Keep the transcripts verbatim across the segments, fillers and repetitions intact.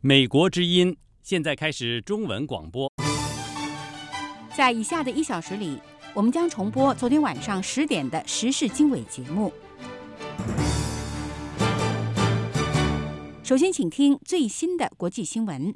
美国之音现在开始中文广播。 在以下的一小时里，我们将重播昨天晚上十点的时事经纬节目。首先，请听最新的国际新闻。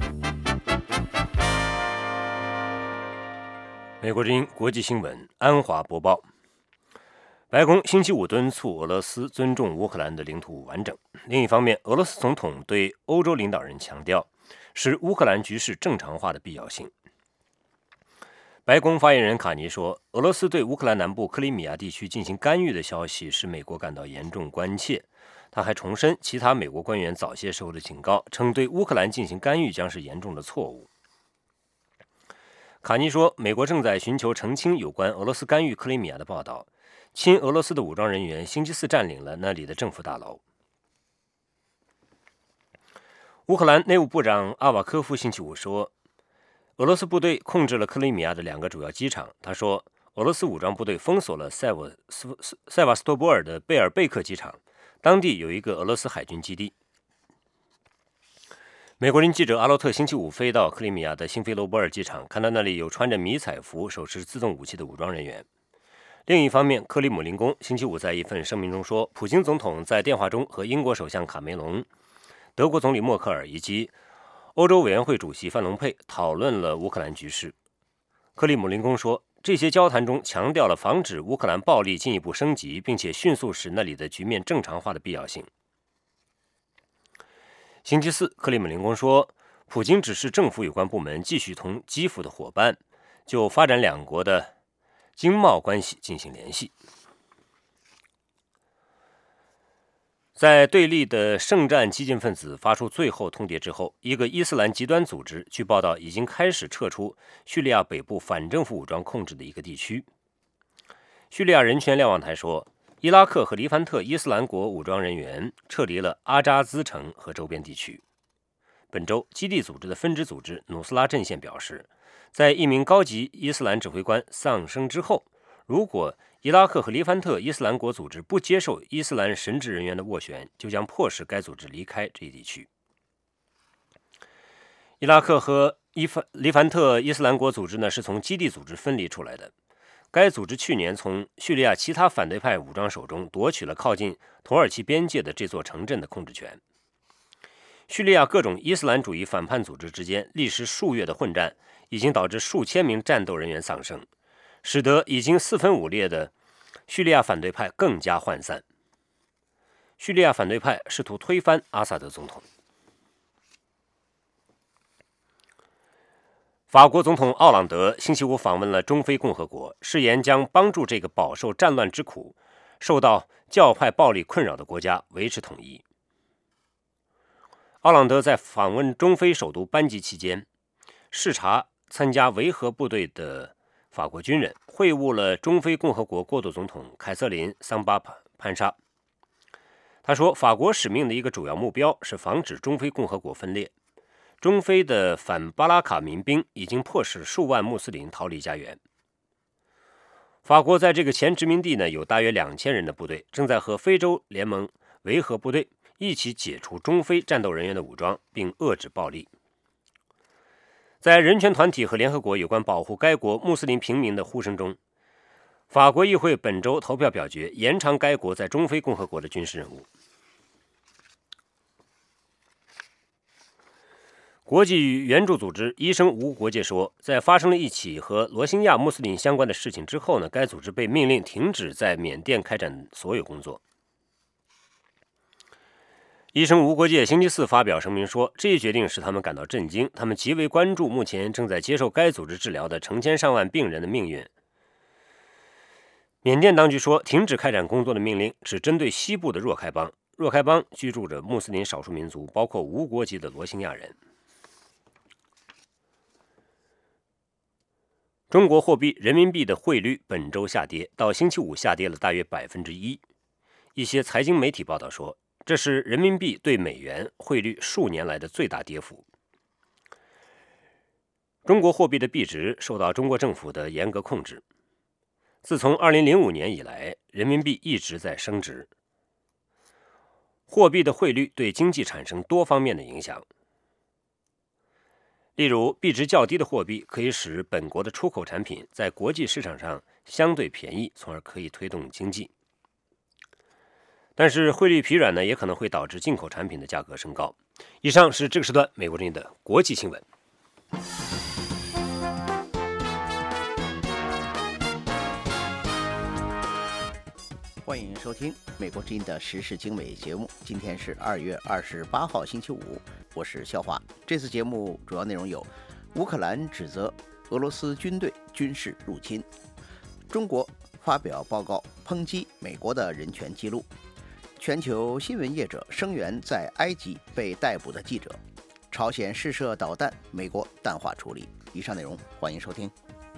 美国之音国际新闻，安华播报。白宫星期五敦促俄罗斯尊重乌克兰的领土完整。另一方面，俄罗斯总统对欧洲领导人强调，使乌克兰局势正常化的必要性。白宫发言人卡尼说，俄罗斯对乌克兰南部克里米亚地区进行干预的消息使美国感到严重关切。他还重申其他美国官员早些时候的警告，称对乌克兰进行干预将是严重的错误。卡尼说，美国正在寻求澄清有关俄罗斯干预克里米亚的报道。亲俄罗斯的武装人员星期四占领了那里的政府大楼。乌克兰内务部长阿瓦科夫星期五说，俄罗斯部队控制了克里米亚的两个主要机场。他说，俄罗斯武装部队封锁了塞瓦斯塞瓦斯托波尔的贝尔贝克机场，当地有一个俄罗斯海军基地。美国人记者阿洛特星期五飞到克里米亚的辛菲罗波尔机场，看到那里有穿着迷彩服、手持自动武器的武装人员。另一方面，克里姆林宫星期五在一份声明中说，普京总统在电话中和英国首相卡梅隆、德国总理默克尔以及欧洲委员会主席范隆佩讨论了乌克兰局势。克里姆林宫说，这些交谈中强调了防止乌克兰暴力进一步升级，并且迅速使那里的局面正常化的必要性。星期四，克里姆林宫说，普京指示政府有关部门继续同基辅的伙伴就发展两国的经贸关系进行联系。在对立的圣战激进分子发出最后通牒之后，一个伊斯兰极端组织据报道已经开始撤出叙利亚北部反政府武装控制的一个地区。叙利亚人权瞭望台说，伊拉克和黎凡特伊斯兰国武装人员撤离了阿扎兹城和周边地区。本周，基地组织的分支组织努斯拉阵线表示，在一名高级伊斯兰指挥官丧生之后，如果伊拉克和黎凡特伊斯兰国组织不接受伊斯兰神职人员的斡旋，就将迫使该组织离开这一地区。伊拉克和黎凡特伊斯兰国组织呢，是从基地组织分离出来的。该组织去年从叙利亚其他反对派武装手中夺取了靠近土耳其边界的这座城镇的控制权。叙利亚各种伊斯兰主义反叛组织之间历时数月的混战，已经导致数千名战斗人员丧生，使得已经四分五裂的叙利亚反对派更加涣散。叙利亚反对派试图推翻阿萨德总统。法国总统奥朗德星期五访问了中非共和国，誓言将帮助这个饱受战乱之苦、受到教派暴力困扰的国家维持统一。奥朗德在访问中非首都班吉期间，视察参加维和部队的法国军人，会晤了中非共和国过渡总统凯瑟琳·桑巴潘沙。他说，法国使命的一个主要目标是防止中非共和国分裂。中非的反巴拉卡民兵已经迫使数万穆斯林逃离家园。法国在这个前殖民地呢，有大约两千人的部队，正在和非洲联盟维和部队一起解除中非战斗人员的武装，并遏制暴力。在人权团体和联合国有关保护该国穆斯林平民的呼声中，法国议会本周投票表决延长该国在中非共和国的军事任务。国际援助组织医生无国界说，在发生了一起和罗兴亚穆斯林相关的事情之后呢，该组织被命令停止在缅甸开展所有工作。医生无国界星期四发表声明说，这一决定使他们感到震惊，他们极为关注目前正在接受该组织治疗的成千上万病人的命运。缅甸当局说，停止开展工作的命令只针对西部的若开邦，若开邦居住着穆斯林少数民族，包括无国籍的罗兴亚人。中国货币人民币的汇率本周下跌，到星期五下跌了大约百分之一。一些财经媒体报道说，这是人民币对美元汇率数年来的最大跌幅。中国货币的币值受到中国政府的严格控制。自从二零零五年以来，人民币一直在升值。货币的汇率对经济产生多方面的影响。 例如，币值较低的货币可以使本国的出口产品在国际市场上相对便宜，从而可以推动经济。但是汇率疲软呢，也可能会导致进口产品的价格升高。以上是这个时段美国之音的国际新闻。 欢迎收听美国之音的时事经纬节目。今天是二月二十八号星期五，我是肖华。这次节目主要内容有：乌克兰指责俄罗斯军队军事入侵；中国发表报告抨击美国的人权记录；全球新闻业者声援在埃及被逮捕的记者；朝鲜试射导弹，美国淡化处理。以上内容欢迎收听。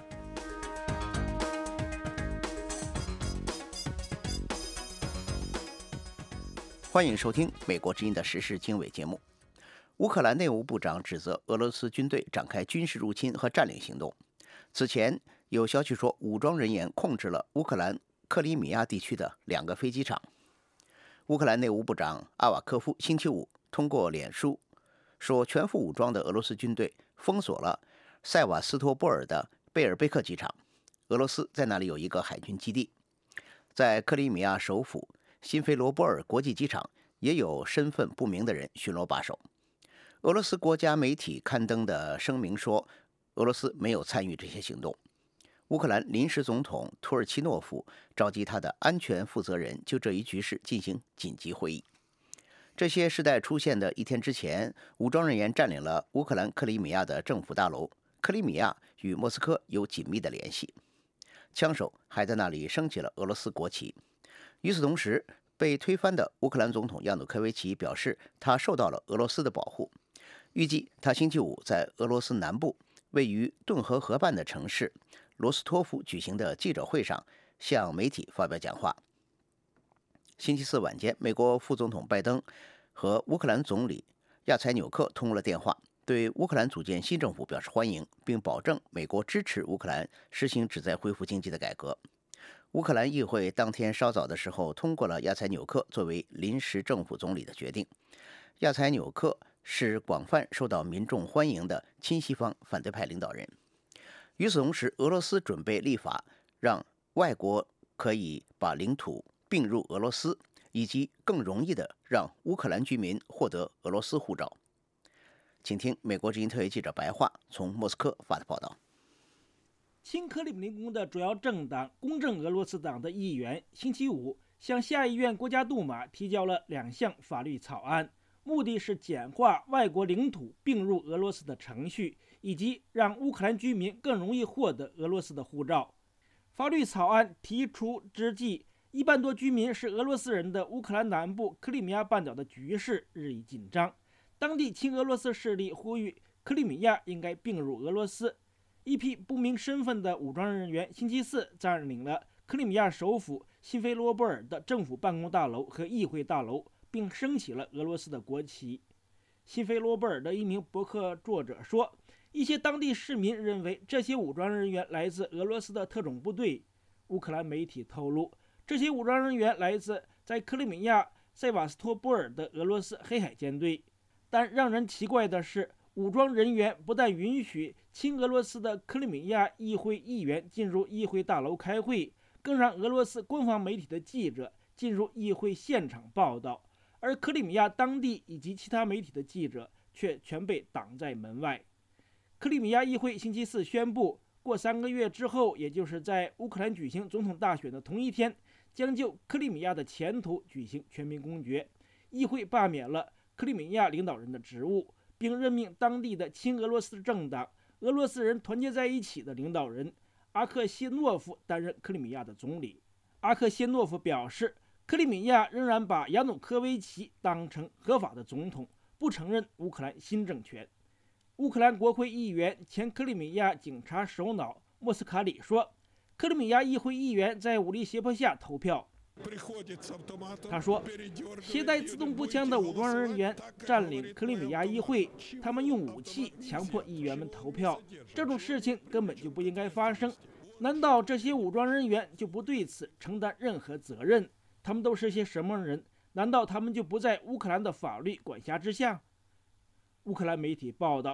欢迎收听美国之音的时事经纬节目。乌克兰内务部长指责俄罗斯军队展开军事入侵和占领行动。此前有消息说，武装人员控制了乌克兰克里米亚地区的两个飞机场。乌克兰内务部长阿瓦科夫星期五通过脸书说，全副武装的俄罗斯军队封锁了塞瓦斯托波尔的贝尔贝克机场。俄罗斯在那里有一个海军基地。在克里米亚首府辛菲罗波尔国际机场也有身份不明的人巡逻把守。俄罗斯国家媒体刊登的声明说，俄罗斯没有参与这些行动。乌克兰临时总统图尔奇诺夫召集他的安全负责人就这一局势进行紧急会议。这些事态出现的一天之前，武装人员占领了乌克兰克里米亚的政府大楼。克里米亚与莫斯科有紧密的联系，枪手还在那里升起了俄罗斯国旗。与此同时，被推翻的乌克兰总统亚努科维奇表示，他受到了俄罗斯的保护。预计他星期五在俄罗斯南部位于顿河河畔的城市罗斯托夫举行的记者会上向媒体发表讲话。星期四晚间，美国副总统拜登和乌克兰总理亚采纽克通了电话，对乌克兰组建新政府表示欢迎，并保证美国支持乌克兰实行旨在恢复经济的改革。乌克兰议会当天稍早的时候通过了亚采纽克作为临时政府总理的决定。亚采纽克是广泛受到民众欢迎的亲西方反对派领导人。与此同时，俄罗斯准备立法让外国可以把领土并入俄罗斯，以及更容易的让乌克兰居民获得俄罗斯护照。请听美国之音特约记者白桦从莫斯科发的报道。 亲克里姆林宫的主要政党公正俄罗斯党的议员星期五向下议院国家杜马提交了两项法律草案，目的是简化外国领土并入俄罗斯的程序，以及让乌克兰居民更容易获得俄罗斯的护照。法律草案提出之际，一半多居民是俄罗斯人的乌克兰南部克里米亚半岛的局势日益紧张。当地亲俄罗斯势力呼吁克里米亚应该并入俄罗斯。一批不明身份的武装人员星期四占领了克里米亚首府辛菲罗波尔的政府办公大楼和议会大楼，并升起了俄罗斯的国旗。辛菲罗波尔的一名博客作者说，一些当地市民认为这些武装人员来自俄罗斯的特种部队。乌克兰媒体透露，这些武装人员来自在克里米亚塞瓦斯托波尔的俄罗斯黑海舰队。但让人奇怪的是，武装人员不但允许亲俄罗斯的克里米亚议会议员进入议会大楼开会，更让俄罗斯官方媒体的记者进入议会现场报道，而克里米亚当地以及其他媒体的记者却全被挡在门外。克里米亚议会星期四宣布，过三个月之后，也就是在乌克兰举行总统大选的同一天，将就克里米亚的前途举行全民公决。议会罢免了克里米亚领导人的职务，并任命当地的亲俄罗斯政党俄罗斯人团结在一起的领导人阿克谢诺夫担任克里米亚的总理。阿克谢诺夫表示，克里米亚仍然把亚努科维奇当成合法的总统，不承认乌克兰新政权。乌克兰国会议员、前克里米亚警察首脑莫斯卡里说，克里米亚议会议员在武力胁迫下投票。他说，携带自动步枪的武装人员占领克里米亚议会，他们用武器强迫议员们投票，这种事情根本就不应该发生。难道这些武装人员就不对此承担任何责任？他们都是些什么人？难道他们就不在乌克兰的法律管辖之下？乌克兰媒体报道，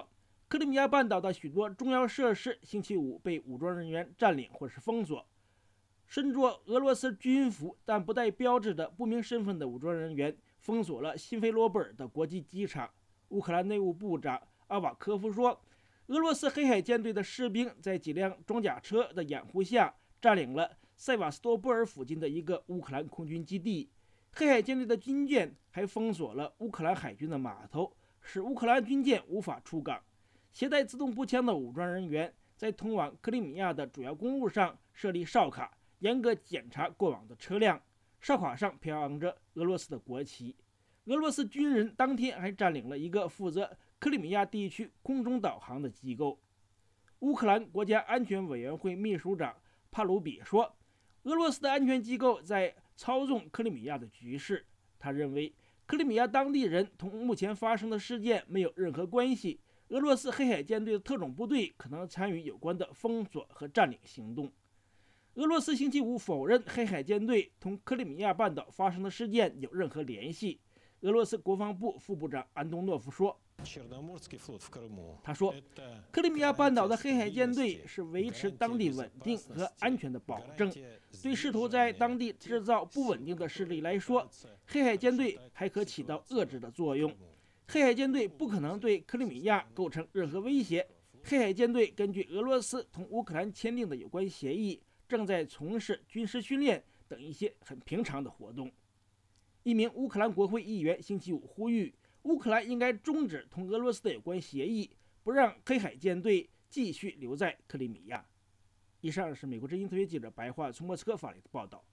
克里米亚半岛的许多重要设施星期五被武装人员占领或是封锁。身着俄罗斯军服但不带标志的不明身份的武装人员封锁了辛菲罗波尔的国际机场。乌克兰内务部长阿瓦科夫说，俄罗斯黑海舰队的士兵在几辆装甲车的掩护下占领了塞瓦斯多波尔附近的一个乌克兰空军基地。黑海舰队的军舰还封锁了乌克兰海军的码头，使乌克兰军舰无法出港。携带自动步枪的武装人员在通往克里米亚的主要公路上设立哨卡，严格检查过往的车辆。哨卡上飘扬着俄罗斯的国旗。俄罗斯军人当天还占领了一个负责克里米亚地区空中导航的机构。乌克兰国家安全委员会秘书长帕鲁比说，俄罗斯的安全机构在操纵克里米亚的局势。他认为克里米亚当地人同目前发生的事件没有任何关系，俄罗斯黑海舰队的特种部队可能参与有关的封锁和占领行动。俄罗斯星期五否认黑海舰队同克里米亚半岛发生的事件有任何联系。俄罗斯国防部副部长安东诺夫说，他说，克里米亚半岛的黑海舰队是维持当地稳定和安全的保证。对试图在当地制造不稳定的势力来说，黑海舰队还可起到遏制的作用。黑海舰队不可能对克里米亚构成任何威胁。黑海舰队根据俄罗斯同乌克兰签订的有关协议，正在从事军事训练等一些很平常的活动。一名乌克兰国会议员星期五呼吁，乌克兰应该终止同俄罗斯的有关协议，不让黑海舰队继续留在克里米亚。以上是美国之音特约记者白桦从莫斯科发来的报道。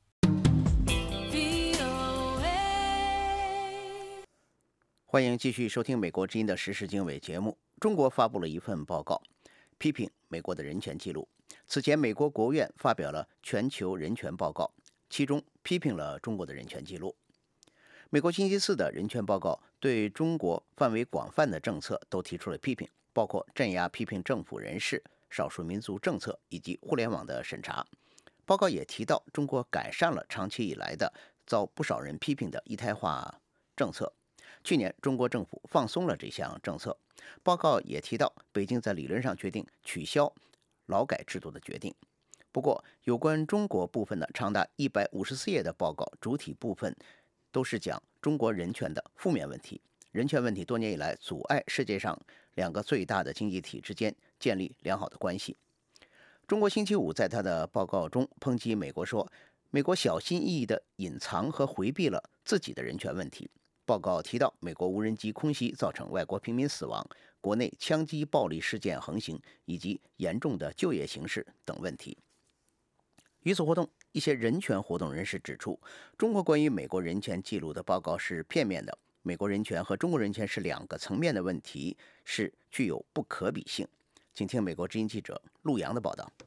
欢迎继续收听美国之音的时事经纬节目。中国发布了一份报告，批评美国的人权记录。此前，美国国务院发表了全球人权报告，其中批评了中国的人权记录。美国星期四的人权报告对中国范围广泛的政策都提出了批评，包括镇压批评政府人士、少数民族政策以及互联网的审查。报告也提到，中国改善了长期以来的遭不少人批评的一胎化政策。去年，中国政府放松了这项政策。报告也提到，北京在理论上决定取消劳改制度的决定。不过，有关中国部分的长达一百五十四页的报告，主体部分都是讲中国人权的负面问题。人权问题多年以来阻碍世界上两个最大的经济体之间建立良好的关系。中国星期五在他的报告中抨击美国说，美国小心翼翼地隐藏和回避了自己的人权问题。报告提到，美国无人机空袭造成外国平民死亡，国内枪击暴力事件横行，以及严重的就业形势等问题。与此互动，一些人权活动人士指出，中国关于美国人权记录的报告是片面的，美国人权和中国人权是两个层面的问题，是具有不可比性。请听美国之音记者陆洋的报道。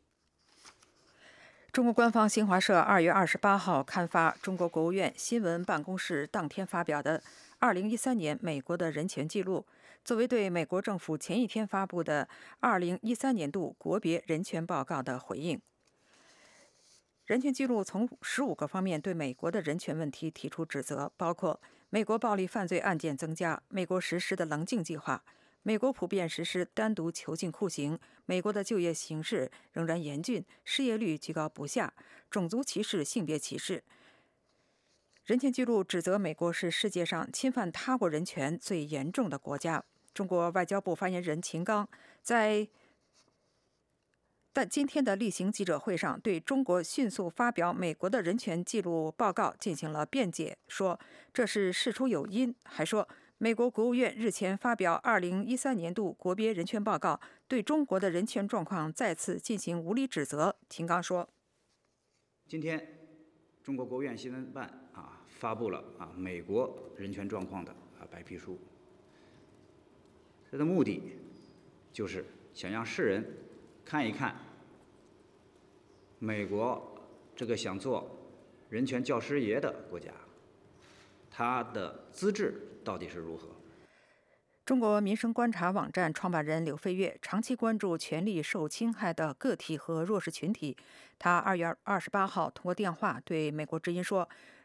中国官方新华社二月二十八号刊发中国国务院新闻办公室当天发表的二零一三年美国的人权记录，作为对美国政府前一天发布的二零一三年度国别人权报告的回应。人权记录从十五个方面对美国的人权问题提出指责，包括美国暴力犯罪案件增加，美国实施的棱镜计划，美国普遍实施单独囚禁酷刑，美国的就业形势仍然严峻，失业率居高不下，种族歧视、性别歧视。人权记录指责美国是世界上侵犯他国人权最严重的国家。中国外交部发言人秦刚在但今天的例行记者会上对中国迅速发表美国的人权记录报告进行了辩解，说这是事出有因，还说美国国务院日前发表二零一三年度国别人权报告，对中国的人权状况再次进行无理指责。秦刚说， 今天中国国务院新闻办啊发布了啊美国人权状况的啊白皮书，它的目的就是想让世人看一看美国这个想做人权教师爷的国家，它的资质到底是如何。 中国民生观察网站创办人柳飞跃长期关注权利受侵害的个体和弱势群体。他二月二十八号通过电话对美国之音说，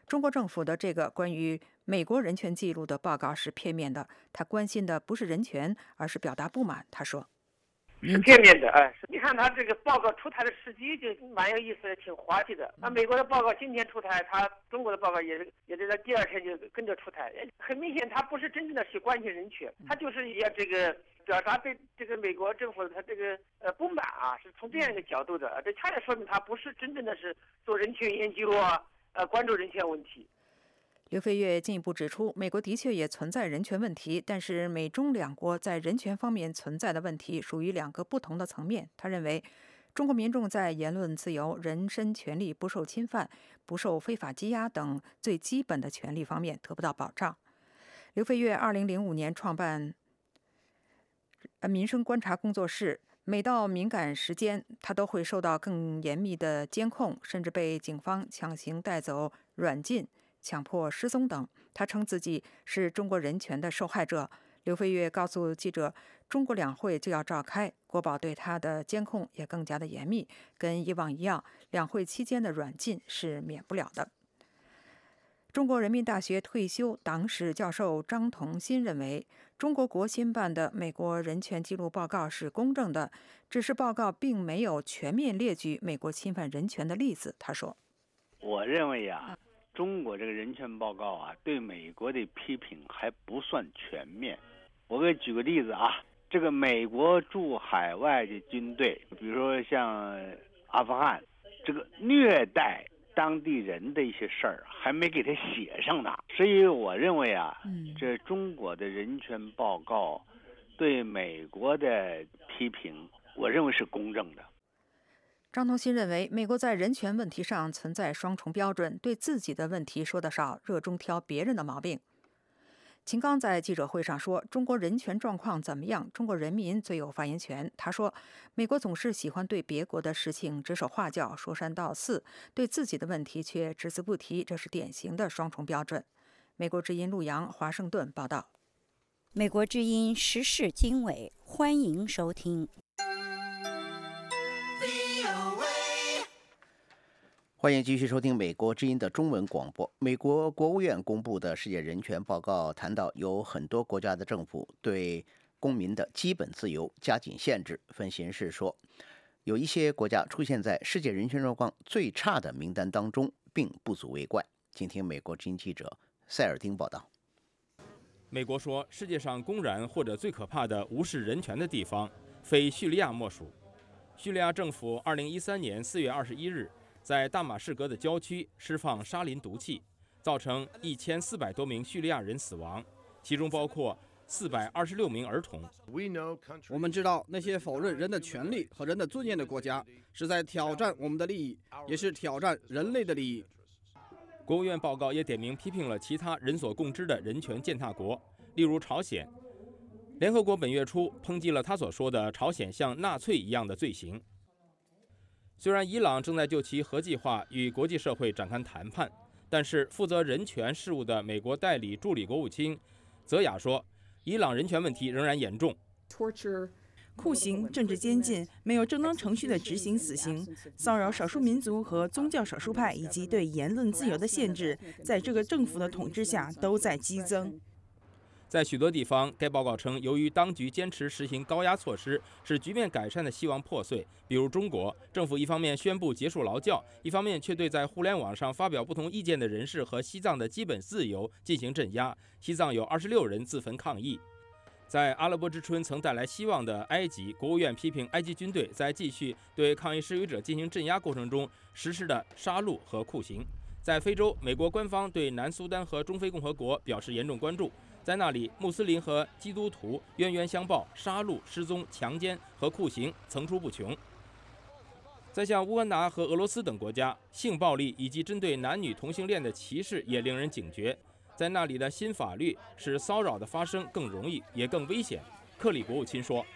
中国政府的这个关于美国人权记录的报告是片面的，他关心的不是人权，而是表达不满。他说。 是片面的，哎，你看他这个报告出台的时机就蛮有意思的，挺滑稽的。那美国的报告今天出台，他中国的报告也也就在第二天就跟着出台。很明显，他不是真正的去关心人权，他就是要这个表达对这个美国政府他这个呃不满啊，是从这样一个角度的。这恰恰说明他不是真正的是做人权研究啊，呃，关注人权问题。 刘飞跃进一步指出，美国的确也存在人权问题，但是美中两国在人权方面存在的问题属于两个不同的层面。他认为，中国民众在言论自由、人身权利不受侵犯、不受非法羁押等最基本的权利方面得不到保障。刘飞跃二零零五年创办民生观察工作室，每到敏感时间，他都会受到更严密的监控，甚至被警方强行带走、软禁、强迫失踪等。他称自己是中国人权的受害者。刘飞跃告诉记者，中国两会就要召开，国保对他的监控也更加的严密，跟以往一样，两会期间的软禁是免不了的。中国人民大学退休党史教授张同新认为，中国国新办的美国人权记录报告是公正的，只是报告并没有全面列举美国侵犯人权的例子。他说：“ 我认为啊，中国这个人权报告啊，对美国的批评还不算全面。我给举个例子啊，这个美国驻海外的军队，比如说像阿富汗，这个虐待当地人的一些事儿还没给他写上呢。所以我认为啊，这中国的人权报告对美国的批评，我认为是公正的。” 张同新认为，美国在人权问题上存在双重标准，对自己的问题说得少，热衷挑别人的毛病。秦刚在记者会上说，中国人权状况怎么样，中国人民最有发言权。他说，美国总是喜欢对别国的事情指手画脚、说三道四，对自己的问题却只字不提，这是典型的双重标准。美国之音陆洋，华盛顿报道。 美国之音时事经纬，欢迎收听。 欢迎继续收听美国之音的中文广播。美国国务院公布的世界人权报告谈到，有很多国家的政府对公民的基本自由加紧限制。分析人士说，有一些国家出现在世界人权状况最差的名单当中，并不足为怪。请听美国之音记者塞尔丁报道。 美国说，世界上公然或者最可怕的无视人权的地方，非叙利亚莫属。叙利亚政府二零一三年四月二十一日在大马士革的郊区释放沙林毒气，造成一千四百多名叙利亚人死亡，其中包括四百二十六名儿童。 我们知道，那些否认人的权利和人的尊严的国家，是在挑战我们的利益，也是挑战人类的利益。 国务院报告也点名批评了其他人所共知的人权践踏国，例如朝鲜。联合国本月初抨击了他所说的朝鲜像纳粹一样的罪行。虽然伊朗正在就其核计划与国际社会展开谈判，但是负责人权事务的美国代理助理国务卿泽雅说，伊朗人权问题仍然严重。 酷刑、政治监禁、没有正当程序的执行死刑、骚扰少数民族和宗教少数派，以及对言论自由的限制，在这个政府的统治下都在激增。 在许多地方，该报告称，由于当局坚持实行高压措施，使局面改善的希望破碎。比如中国，政府一方面宣布结束劳教，一方面却对在互联网上发表不同意见的人士和西藏的基本自由进行镇压。西藏有二十六人自焚抗议。在阿拉伯之春曾带来希望的埃及，国务院批评埃及军队在继续对抗议示威者进行镇压过程中实施的杀戮和酷刑。在非洲，美国官方对南苏丹和中非共和国表示严重关注。在那里，穆斯林和基督徒冤冤相报，杀戮、失踪、强奸和酷刑层出不穷。在像乌干达和俄罗斯等国家，性暴力以及针对男女同性恋的歧视也令人警觉。在那里的新法律使骚扰的发生更容易，也更危险。克里国务卿说：“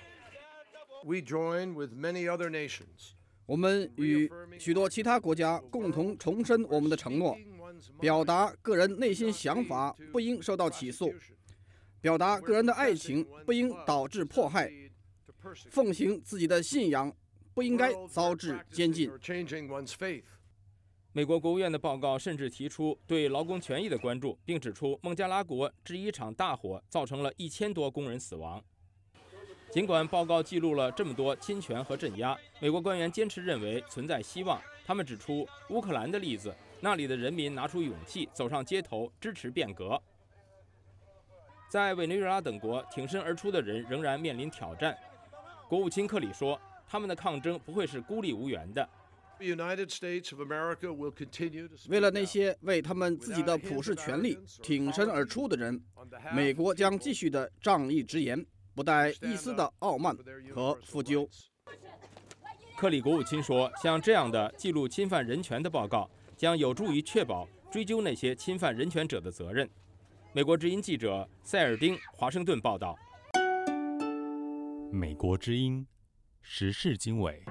我们与许多其他国家共同重申我们的承诺，表达个人内心想法不应受到起诉，表达个人的爱情不应导致迫害，奉行自己的信仰不应该遭致监禁。” 美国国务院的报告甚至提出对劳工权益的关注，并指出孟加拉国制衣厂大火造成了一千多工人死亡。尽管报告记录了这么多侵权和镇压，美国官员坚持认为存在希望。他们指出乌克兰的例子，那里的人民拿出勇气走上街头支持变革。在委内瑞拉等国，挺身而出的人仍然面临挑战。国务卿克里说，他们的抗争不会是孤立无援的。 为了那些为他们自己的普世权利挺身而出的人，美国将继续的仗义直言，不带一丝的傲慢和负疚。 克里国务卿说，像这样的记录侵犯人权的报告将有助于确保追究那些侵犯人权者的责任。美国之音记者塞尔丁华盛顿报道。 美国之音时事经纬。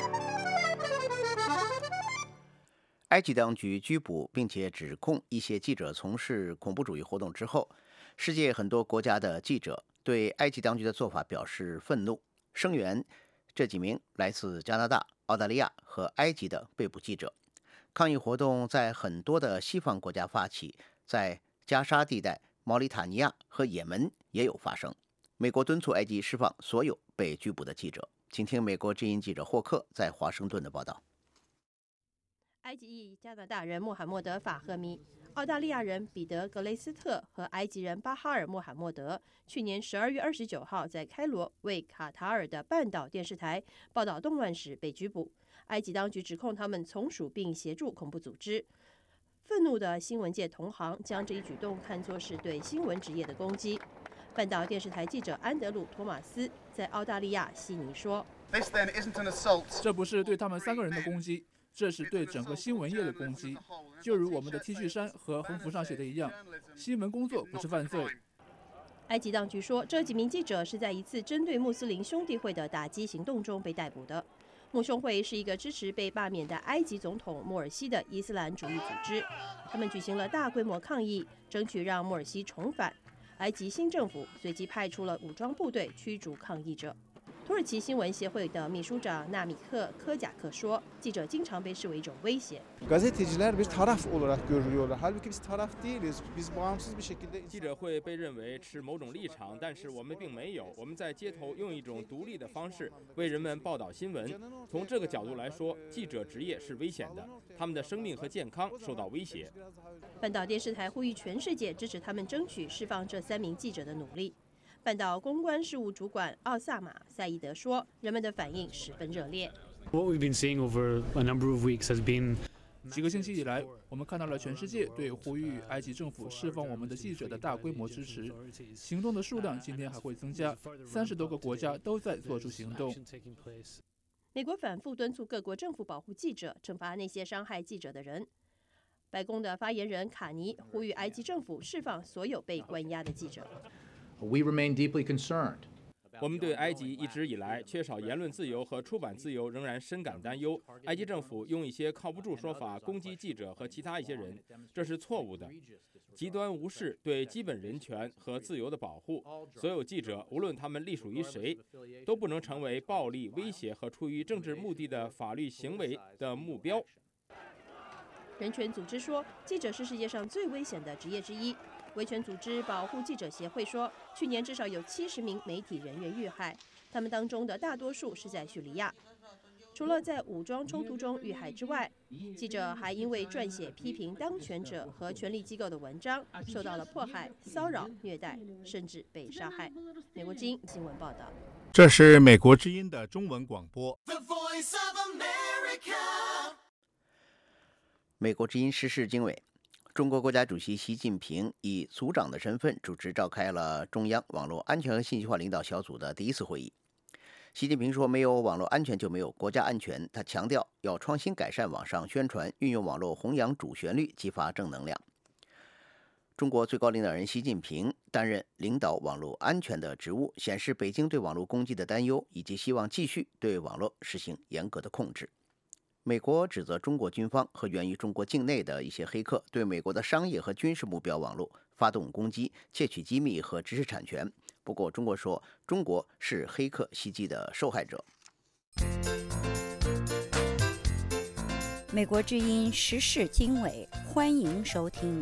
埃及当局拘捕并且指控一些记者从事恐怖主义活动之后，世界很多国家的记者对埃及当局的做法表示愤怒，声援这几名来自加拿大、澳大利亚和埃及的被捕记者。抗议活动在很多的西方国家发起，在加沙地带、毛里塔尼亚和也门也有发生。美国敦促埃及释放所有被拘捕的记者。请听美国之音记者霍克在华盛顿的报道。 埃及裔加拿大人穆罕默德·法赫米、澳大利亚人彼得·格雷斯特和埃及人巴哈尔·穆罕默德去年十二月二十九号在开罗为卡塔尔的半岛电视台报道动乱时被拘捕。埃及当局指控他们从属并协助恐怖组织。愤怒的新闻界同行将这一举动看作是对新闻职业的攻击。半岛电视台记者安德鲁·托马斯在澳大利亚悉尼说：“ 这不是对他们三个人的攻击。”这是对整个新闻业的攻击，就如我们的 T 恤衫和横幅上写的一样，新闻工作不是犯罪。 埃及当局说，这几名记者是在一次针对穆斯林兄弟会的打击行动中被逮捕的。穆兄会是一个支持被罢免的埃及总统穆尔西的伊斯兰主义组织，他们举行了大规模抗议，争取让穆尔西重返。埃及新政府随即派出了武装部队驱逐抗议者。土耳其新闻协会的秘书长纳米克·科贾克说，记者经常被视为一种威胁。 记者会被认为持某种立场，但是我们并没有。我们在街头用一种独立的方式为人们报道新闻。从这个角度来说，记者职业是危险的，他们的生命和健康受到威胁。 半岛电视台呼吁全世界支持他们争取释放这三名记者的努力。半岛公关事务主管奥萨马·赛义德说，人们的反应十分热烈。 几个星期以来，我们看到了全世界对呼吁埃及政府释放我们的记者的大规模支持。行动的数量今天还会增加，三十多个国家都在做出行动。 美国反复敦促各国政府保护记者，惩罚那些伤害记者的人。白宫的发言人卡尼呼吁埃及政府释放所有被关押的记者。 We remain deeply concerned. 我们对埃及一直以来缺少言论自由和出版自由仍然深感担忧。埃及政府用一些靠不住说法攻击记者和其他一些人，这是错误的。极端无视对基本人权和自由的保护，所有记者，无论他们隶属于谁，都不能成为暴力、威胁和出于政治目的的法律行为的目标。 人权组织说，记者是世界上最危险的职业之一。维权组织保护记者协会说，去年至少有七十名媒体人员遇害，他们当中的大多数是在叙利亚。除了在武装冲突中遇害之外，记者还因为撰写批评当权者和权力机构的文章，受到了迫害、骚扰、虐待，甚至被杀害。美国之音新闻报道。 这是美国之音的中文广播。 美国之音时事经纬。中国国家主席习近平以组长的身份主持召开了中央网络安全和信息化领导小组的第一次会议。习近平说，没有网络安全就没有国家安全。他强调要创新改善网上宣传，运用网络弘扬主旋律，激发正能量。中国最高领导人习近平担任领导网络安全的职务，显示北京对网络攻击的担忧，以及希望继续对网络实行严格的控制。美国指责中国军方和源于中国境内的一些黑客对美国的商业和军事目标网络发动攻击，窃取机密和知识产权。不过，中国说中国是黑客袭击的受害者。 美国之音时事经纬，欢迎收听。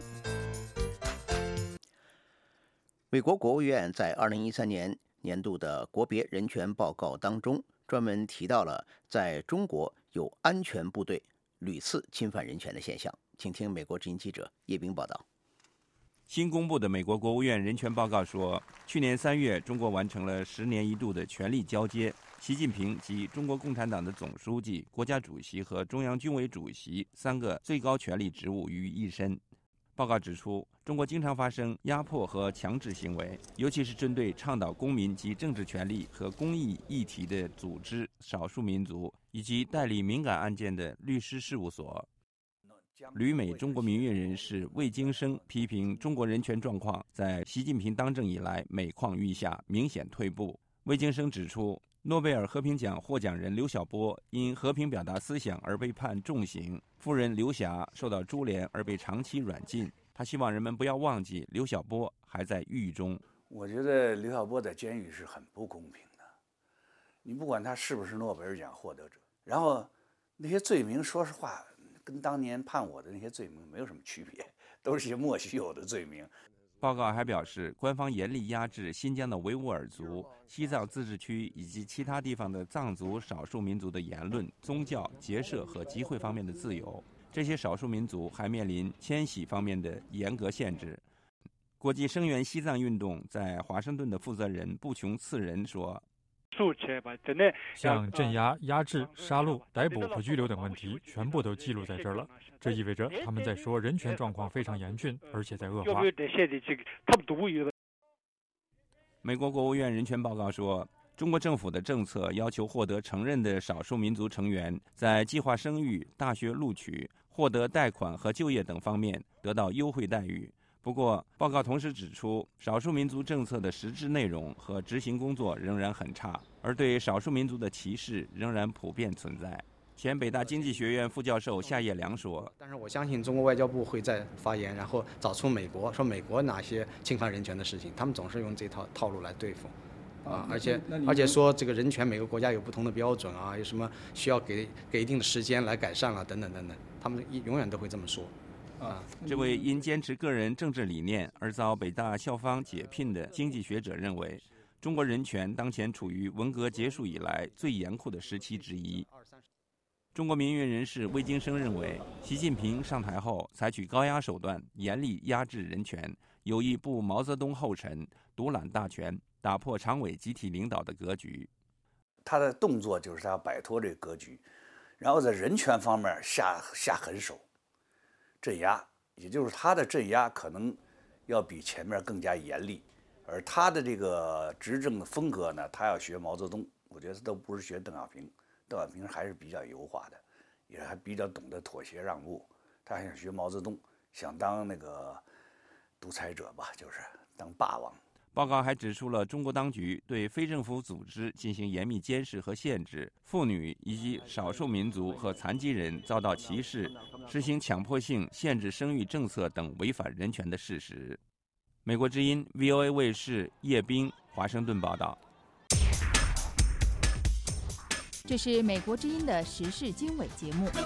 美国国务院在二零一三年年度的国别人权报告当中，专门提到了在中国有安全部队屡次侵犯人权的现象。请听美国之音记者叶冰报道。 新公布的美国国务院人权报告说，去年三月，中国完成了十年一度的权力交接，习近平及中国共产党的总书记、国家主席和中央军委主席三个最高权力职务于一身。报告指出，中国经常发生压迫和强制行为，尤其是针对倡导公民及政治权利和公益议题的组织、少数民族以及代理敏感案件的律师事务所。旅美中国民运人士魏京生批评中国人权状况在习近平当政以来每况愈下，明显退步。魏京生指出，诺贝尔和平奖获奖人刘晓波因和平表达思想而被判重刑，夫人刘霞受到株连而被长期软禁。他希望人们不要忘记刘晓波还在狱中。 我觉得刘晓波在监狱是很不公平的，你不管他是不是诺贝尔奖获得者，然后那些罪名说实话跟当年判我的那些罪名没有什么区别，都是些莫须有的罪名。 报告还表示，官方严厉压制新疆的维吾尔族、西藏自治区以及其他地方的藏族少数民族的言论、宗教、结社和集会方面的自由。这些少数民族还面临迁徙方面的严格限制。国际声援西藏运动在华盛顿的负责人布琼次仁说， 像镇压、压制、杀戮、逮捕和拘留等问题全部都记录在这儿了。这意味着他们在说人权状况非常严峻，而且在恶化。 美国国务院人权报告说，中国政府的政策要求获得承认的少数民族成员在计划生育、大学录取、获得贷款和就业等方面得到优惠待遇。不过，报告同时指出，少数民族政策的实质内容和执行工作仍然很差，而对少数民族的歧视仍然普遍存在。前北大经济学院副教授夏业良说， 但是我相信中国外交部会再发言，然后找出美国说美国哪些侵犯人权的事情，他们总是用这套套路来对付啊，而且而且说这个人权每个国家有不同的标准啊，有什么需要给给一定的时间来改善啊，等等等等，他们永远都会这么说。啊， 这位因坚持个人政治理念而遭北大校方解聘的经济学者认为，中国人权当前处于文革结束以来最严酷的时期之一。中国民运人士魏京生认为，习近平上台后采取高压手段，严厉压制人权，有意步毛泽东后尘，独揽大权，打破常委集体领导的格局。 他的动作就是他要摆脱这个格局，然后在人权方面下下狠手，镇压，也就是他的镇压可能要比前面更加严厉，而他的这个执政的风格呢，他要学毛泽东，我觉得他都不是学邓小平。邓小平还是比较油滑的，也还比较懂得妥协让步。他还想学毛泽东，想当那个独裁者吧，就是当霸王。 报告还指出了中国当局对非政府组织进行严密监视和限制，妇女以及少数民族和残疾人遭到歧视，实行强迫性限制生育政策等违反人权的事实。美国之音 V O A 卫视叶冰华盛顿报道。 这是美国之音的时事经纬节目。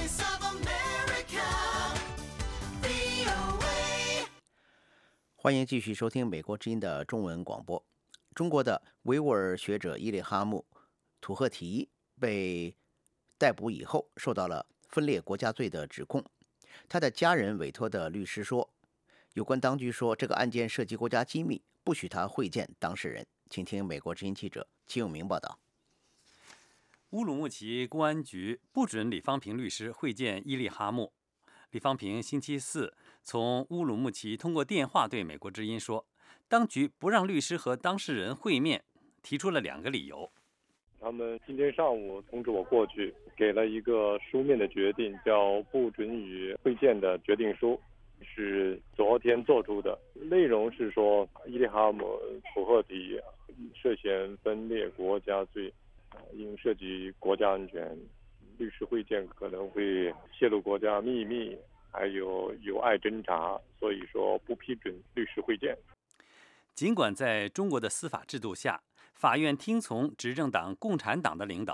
欢迎继续收听美国之音的中文广播。中国的维吾尔学者伊利哈木·土赫提被逮捕以后，受到了分裂国家罪的指控。他的家人委托的律师说，有关当局说这个案件涉及国家机密，不许他会见当事人。请听美国之音记者齐永明报道。 乌鲁木齐公安局不准李方平律师会见伊利哈木。李方平星期四从乌鲁木齐通过电话对美国之音说，当局不让律师和当事人会面，提出了两个理由。 他们今天上午通知我过去，给了一个书面的决定，叫不准予会见的决定书，是昨天做出的。内容是说，伊利哈木·土赫提涉嫌分裂国家罪，因涉及国家安全，律师会见可能会泄露国家秘密，还有有碍侦查，所以说不批准律师会见。 尽管在中国的司法制度下，法院听从执政党共产党的领导，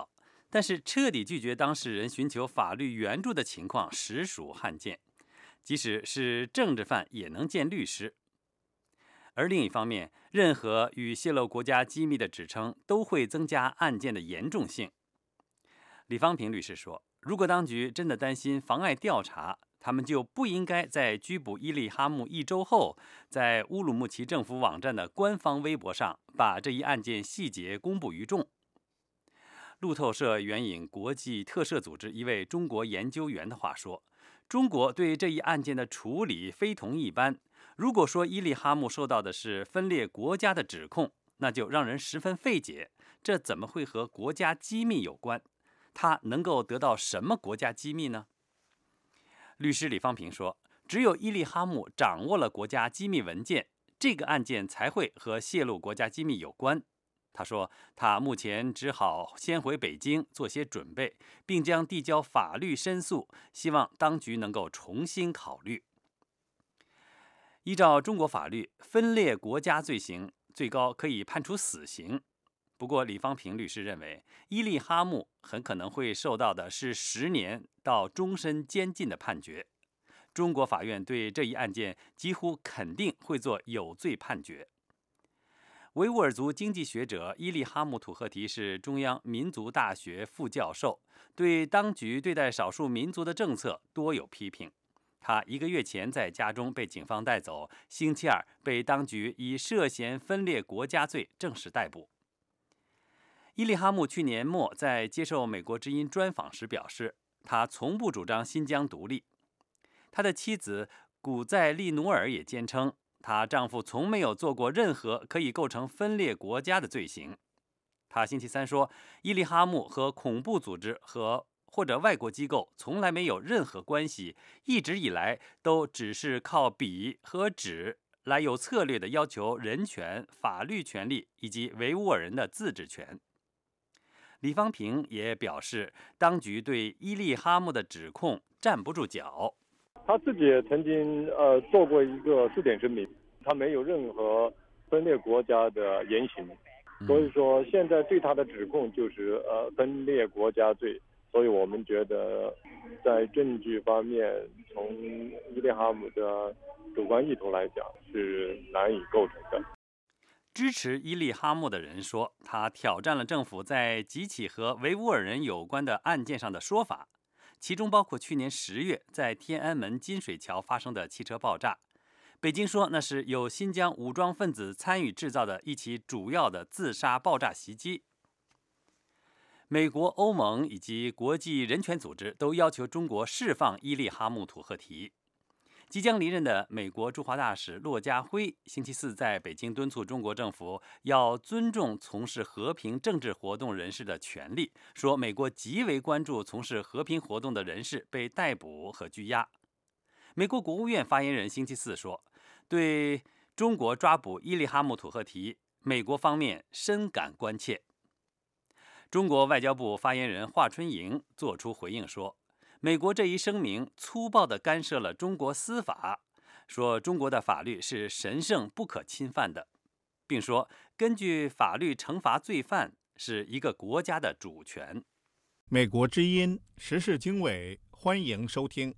但是彻底拒绝当事人寻求法律援助的情况实属罕见，即使是政治犯也能见律师。而另一方面，任何与泄露国家机密的指称都会增加案件的严重性。李方平律师说，如果当局真的担心妨碍调查，他们就不应该在拘捕伊利哈木一周后，在乌鲁木齐政府网站的官方微博上把这一案件细节公布于众。路透社援引国际特赦组织一位中国研究员的话说，中国对这一案件的处理非同一般。如果说伊利哈木受到的是分裂国家的指控，那就让人十分费解，这怎么会和国家机密有关？他能够得到什么国家机密呢？律师李方平说，只有伊利哈木掌握了国家机密文件，这个案件才会和泄露国家机密有关。他说，他目前只好先回北京做些准备，并将递交法律申诉，希望当局能够重新考虑。依照中国法律，分裂国家罪行最高可以判处死刑。不过，李方平律师认为，伊利哈木很可能会受到的是十年到终身监禁的判决。中国法院对这一案件几乎肯定会做有罪判决。维吾尔族经济学者伊利哈木土赫提是中央民族大学副教授，对当局对待少数民族的政策多有批评。他一个月前在家中被警方带走，星期二被当局以涉嫌分裂国家罪正式逮捕。伊利哈木去年末在接受美国之音专访时表示，他从不主张新疆独立。他的妻子古在利努尔也坚称，她丈夫从没有做过任何可以构成分裂国家的罪行。他星期三说，伊利哈木和恐怖组织和或者外国机构从来没有任何关系，一直以来都只是靠笔和纸来有策略地要求人权、法律权利以及维吾尔人的自治权。李方平也表示，当局对伊利哈木的指控站不住脚。 他自己也曾经呃做过一个四点声明，他没有任何分裂国家的言行，所以说现在对他的指控就是呃分裂国家罪。所以我们觉得，在证据方面，从伊利哈木的主观意图来讲，是难以构成的。 支持伊利哈木的人说，他挑战了政府在几起和维吾尔人有关的案件上的说法，其中包括去年十月在天安门金水桥发生的汽车爆炸。北京说那是有新疆武装分子参与制造的一起主要的自杀爆炸袭击。美国、欧盟以及国际人权组织都要求中国释放伊利哈木土赫提。即将离任的美国驻华大使骆家辉星期四在北京敦促中国政府要尊重从事和平政治活动人士的权利，说美国极为关注从事和平活动的人士被逮捕和拘押。美国国务院发言人星期四说，对中国抓捕伊利哈木土赫提，美国方面深感关切。中国外交部发言人华春莹作出回应说，美国这一声明粗暴地干涉了中国司法，说中国的法律是神圣不可侵犯的，并说根据法律惩罚罪犯是一个国家的主权。 美国之音时事经纬，欢迎收听。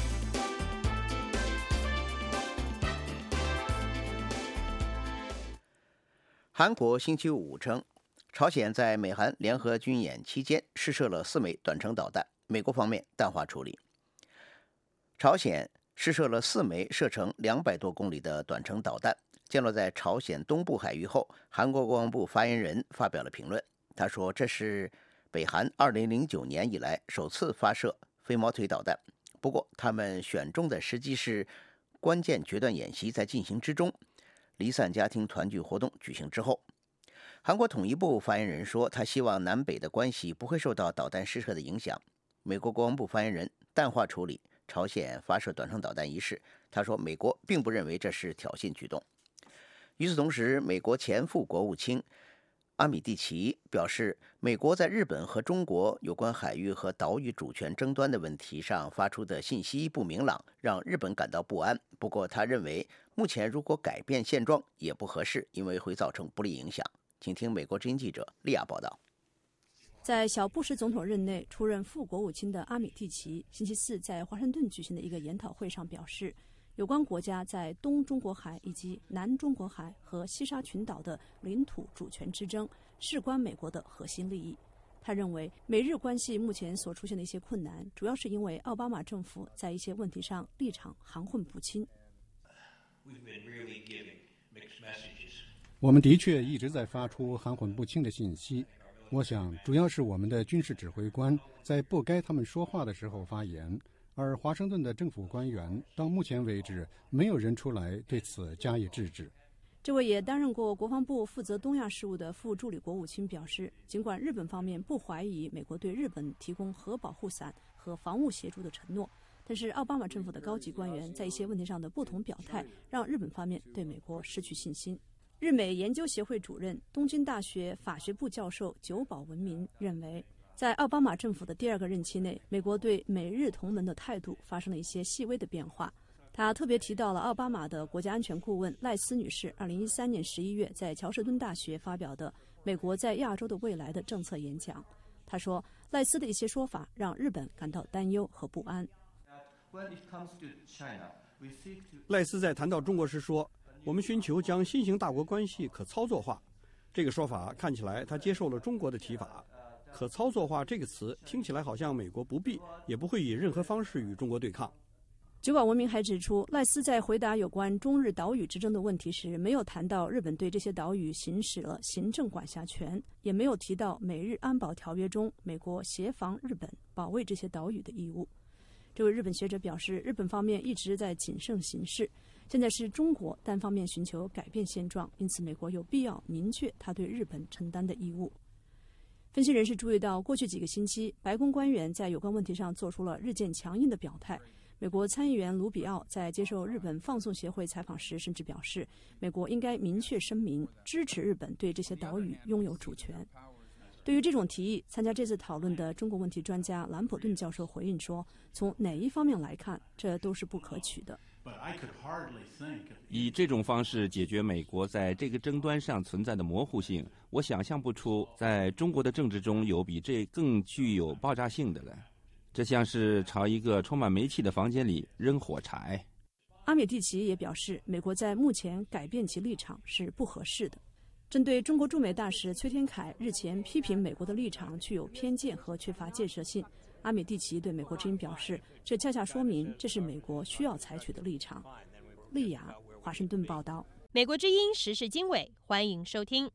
韩国星期五称，朝鲜在美韩联合军演期间试射了四枚短程导弹，美国方面淡化处理。朝鲜试射了四枚射程两百多公里的短程导弹，降落在朝鲜东部海域后，韩国国防部发言人发表了评论。他说，这是北韩二零零九年以来首次发射飞毛腿导弹，不过他们选中的时机是关键决断演习在进行之中，离散家庭团聚活动举行之后。韩国统一部发言人说，他希望南北的关系不会受到导弹试射的影响。美国国防部发言人淡化处理朝鲜发射短程导弹一事，他说美国并不认为这是挑衅举动。与此同时，美国前副国务卿阿米蒂奇表示，美国在日本和中国有关海域和岛屿主权争端的问题上发出的信息不明朗，让日本感到不安。不过他认为，目前如果改变现状也不合适，因为会造成不利影响。请听美国之音记者利亚报道。 在小布什总统任内出任副国务卿的阿米蒂奇星期四在华盛顿举行的一个研讨会上表示，有关国家在东中国海以及南中国海和西沙群岛的领土主权之争事关美国的核心利益。他认为美日关系目前所出现的一些困难，主要是因为奥巴马政府在一些问题上立场含混不清。 我们的确一直在发出含混不清的信息，我想主要是我们的军事指挥官在不该他们说话的时候发言，而华盛顿的政府官员到目前为止没有人出来对此加以制止。 这位也担任过国防部负责东亚事务的副助理国务卿表示，尽管日本方面不怀疑美国对日本提供核保护伞和防务协助的承诺，但是奥巴马政府的高级官员在一些问题上的不同表态，让日本方面对美国失去信心。日美研究协会主任、东京大学法学部教授久保文明认为，在奥巴马政府的第二个任期内，美国对美日同盟的态度发生了一些细微的变化。他特别提到了奥巴马的国家安全顾问赖斯女士二零一三年十一月在乔治敦大学发表的美国在亚洲的未来的政策演讲。他说，赖斯的一些说法让日本感到担忧和不安。 赖斯在谈到中国时说，我们寻求将新型大国关系可操作化。这个说法看起来他接受了中国的提法。可操作化这个词听起来好像美国不必也不会以任何方式与中国对抗。 久保文明还指出，赖斯在回答有关中日岛屿之争的问题时，没有谈到日本对这些岛屿行使了行政管辖权，也没有提到美日安保条约中美国协防日本保卫这些岛屿的义务。这位日本学者表示，日本方面一直在谨慎行事，现在是中国单方面寻求改变现状，因此美国有必要明确他对日本承担的义务。分析人士注意到，过去几个星期，白宫官员在有关问题上做出了日渐强硬的表态。美国参议员卢比奥在接受日本放送协会采访时，甚至表示，美国应该明确声明支持日本对这些岛屿拥有主权。对于这种提议，参加这次讨论的中国问题专家兰普顿教授回应说，从哪一方面来看，这都是不可取的。 以这种方式解决美国在这个争端上存在的模糊性，我想象不出在中国的政治中有比这更具有爆炸性的了。这像是朝一个充满煤气的房间里扔火柴。 阿米蒂奇也表示，美国在目前改变其立场是不合适的。针对中国驻美大使崔天凯日前批评美国的立场具有偏见和缺乏建设性，阿米蒂奇对美国之音表示，这恰恰说明这是美国需要采取的立场。丽雅，华盛顿报道。 美国之音时事经纬，欢迎收听。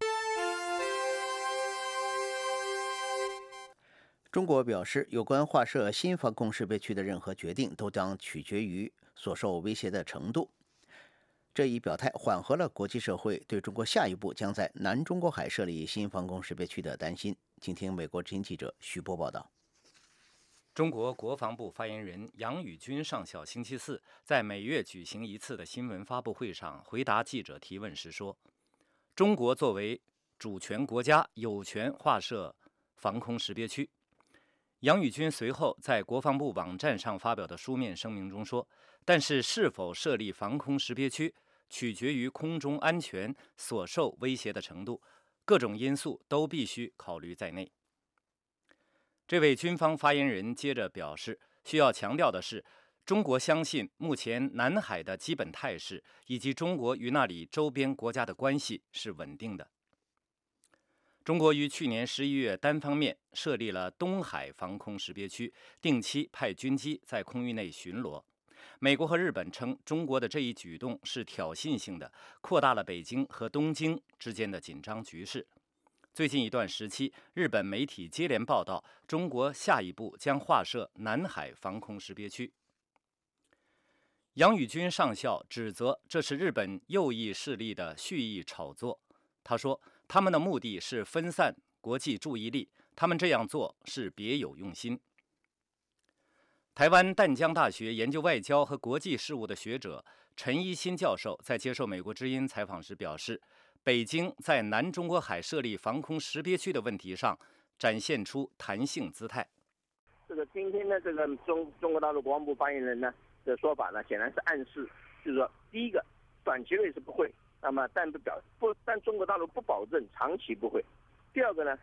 中国表示，有关划设新防空识别区的任何决定都将取决于所受威胁的程度。这一表态缓和了国际社会对中国下一步将在南中国海设立新防空识别区的担心。请听美国之音记者徐波报道。 中国国防部发言人杨宇军上校星期四在每月举行一次的新闻发布会上回答记者提问时说，中国作为主权国家有权划设防空识别区。杨宇军随后在国防部网站上发表的书面声明中说，但是是否设立防空识别区取决于空中安全所受威胁的程度，各种因素都必须考虑在内。这位军方发言人接着表示，需要强调的是，中国相信目前南海的基本态势以及中国与那里周边国家的关系是稳定的。中国于去年十一月单方面设立了东海防空识别区，定期派军机在空域内巡逻。美国和日本称，中国的这一举动是挑衅性的，扩大了北京和东京之间的紧张局势。最近一段时期，日本媒体接连报道，中国下一步将划设南海防空识别区。杨宇军上校指责这是日本右翼势力的蓄意炒作。他说，他们的目的是分散国际注意力，他们这样做是别有用心。台湾淡江大学研究外交和国际事务的学者陈一新教授在接受美国之音采访时表示，北京在南中国海设立防空识别区的问题上展现出弹性姿态。 这个今天的这个中中国大陆国防部发言人呢的说法呢，显然是暗示，就是说，第一个，短期内是不会，那么但不表不，但中国大陆不保证长期不会。第二个呢，是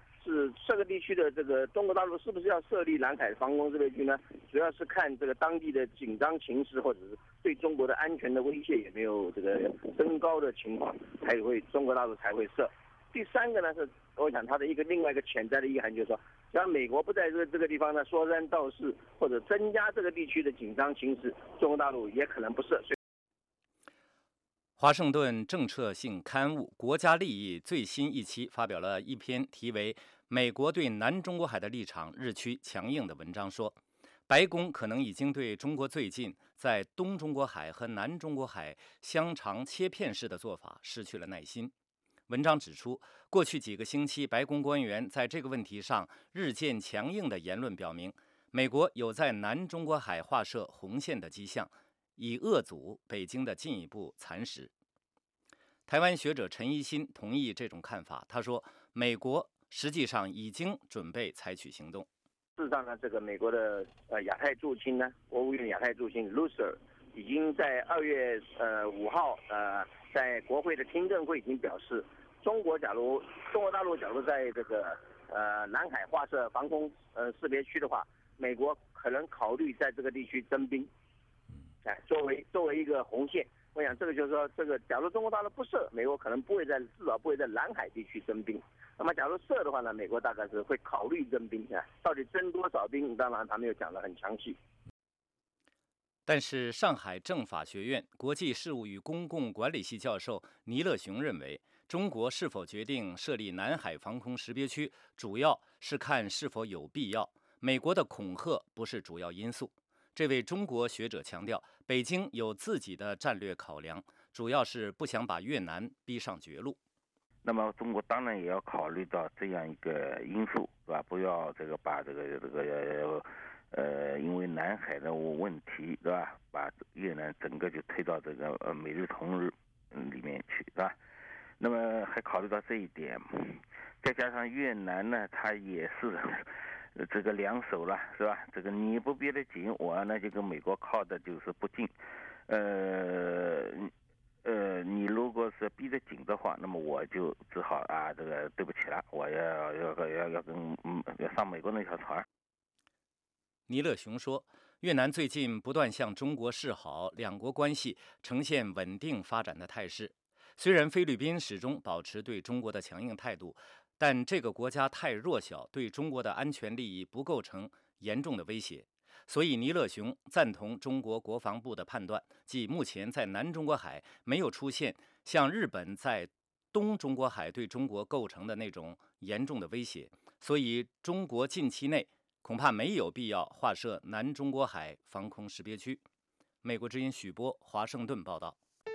是这个地区的这个中国大陆是不是要设立南海防空识别区呢？主要是看这个当地的紧张情势，或者是对中国的安全的威胁有没有这个升高的情况，才会中国大陆才会设。第三个呢是，我想它的一个另外一个潜在的意涵就是说，只要美国不在这个这个地方呢说三道四，或者增加这个地区的紧张情势，中国大陆也可能不设。 华盛顿政策性刊物《国家利益》最新一期发表了一篇题为《美国对南中国海的立场日趋强硬》的文章，说，白宫可能已经对中国最近在东中国海和南中国海香肠切片式的做法失去了耐心。文章指出，过去几个星期，白宫官员在这个问题上日渐强硬的言论表明，美国有在南中国海划设红线的迹象，以遏阻北京的进一步蚕食。台湾学者陈一新同意这种看法，他说，美国实际上已经准备采取行动。 事实上呢，这个美国的呃亚太驻青呢，国务院亚太驻青 Lucer 已经在二月呃五号呃在国会的听证会已经表示，中国假如中国大陆假如在这个呃南海划设防空呃识别区的话，美国可能考虑在这个地区增兵，哎，作为作为一个红线。我想这个就是说，这个假如中国大陆不设，美国可能不会在至少不会在南海地区增兵。那么假如设的话呢，美国大概是会考虑增兵啊，到底增多少兵，当然他没有讲得很详细。 但是上海政法学院国际事务与公共管理系教授倪乐雄认为，中国是否决定设立南海防空识别区，主要是看是否有必要，美国的恐吓不是主要因素。这位中国学者强调，北京有自己的战略考量，主要是不想把越南逼上绝路。 那么中国当然也要考虑到这样一个因素，是吧？不要这个把这个这个呃，因为南海的问题，对吧？把越南整个就推到这个呃美日同日里面去，是吧？那么还考虑到这一点，再加上越南呢，它也是。这个两手了，是吧？这个你不逼得紧，我呢就跟美国靠的就是不近。呃呃，你如果是逼得紧的话，那么我就只好啊，这个对不起了，我要要要要跟嗯要上美国那条船。 倪乐雄说，越南最近不断向中国示好，两国关系呈现稳定发展的态势。虽然菲律宾始终保持对中国的强硬态度，但这个国家太弱小，对中国的安全利益不构成严重的威胁，所以倪乐雄赞同中国国防部的判断，即目前在南中国海没有出现像日本在东中国海对中国构成的那种严重的威胁，所以中国近期内恐怕没有必要划设南中国海防空识别区。美国之音许波，华盛顿报道。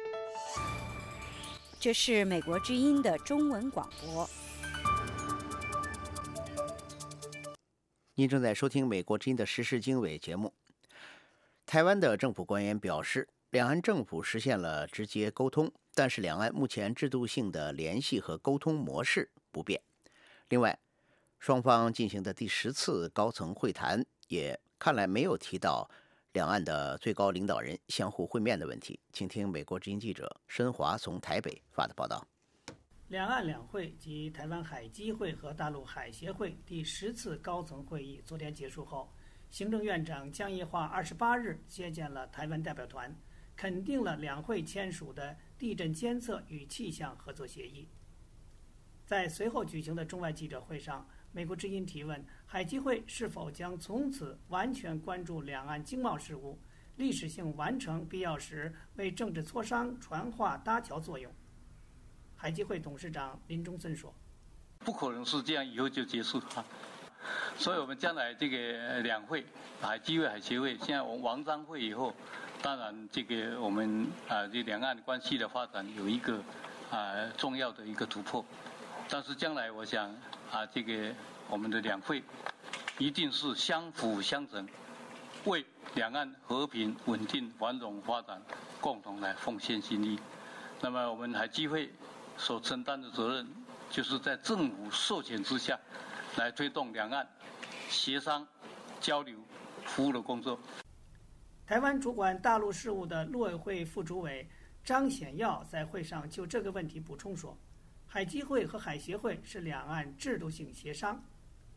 这是美国之音的中文广播。 您正在收听美国之音的时事经纬节目。台湾的政府官员表示，两岸政府实现了直接沟通，但是两岸目前制度性的联系和沟通模式不变。另外，双方进行的第十次高层会谈也看来没有提到两岸的最高领导人相互会面的问题。请听美国之音记者申华从台北发的报道。 两岸两会及台湾海基会和大陆海协会第十次高层会议昨天结束后，行政院长江宜桦二十八日接见了台湾代表团，肯定了两会签署的地震监测与气象合作协议。在随后举行的中外记者会上，美国之音提问海基会是否将从此完全关注两岸经贸事务，历史性完成必要时为政治磋商传话搭桥作用。海基会董事长林中森说：“ 不可能是这样以后就结束了，所以我们将来这个两会，海基会、海协会，现在我们王章会以后，当然这个我们啊这两岸关系的发展有一个啊重要的一个突破，但是将来我想啊这个我们的两会一定是相辅相成，为两岸和平、稳定、繁荣发展共同来奉献心力。那么我们海基会所承担的责任，就是在政府授权之下，来推动两岸协商、交流、服务的工作。” 台湾主管大陆事务的陆委会副主委张显耀在会上就这个问题补充说：“海基会和海协会是两岸制度性协商，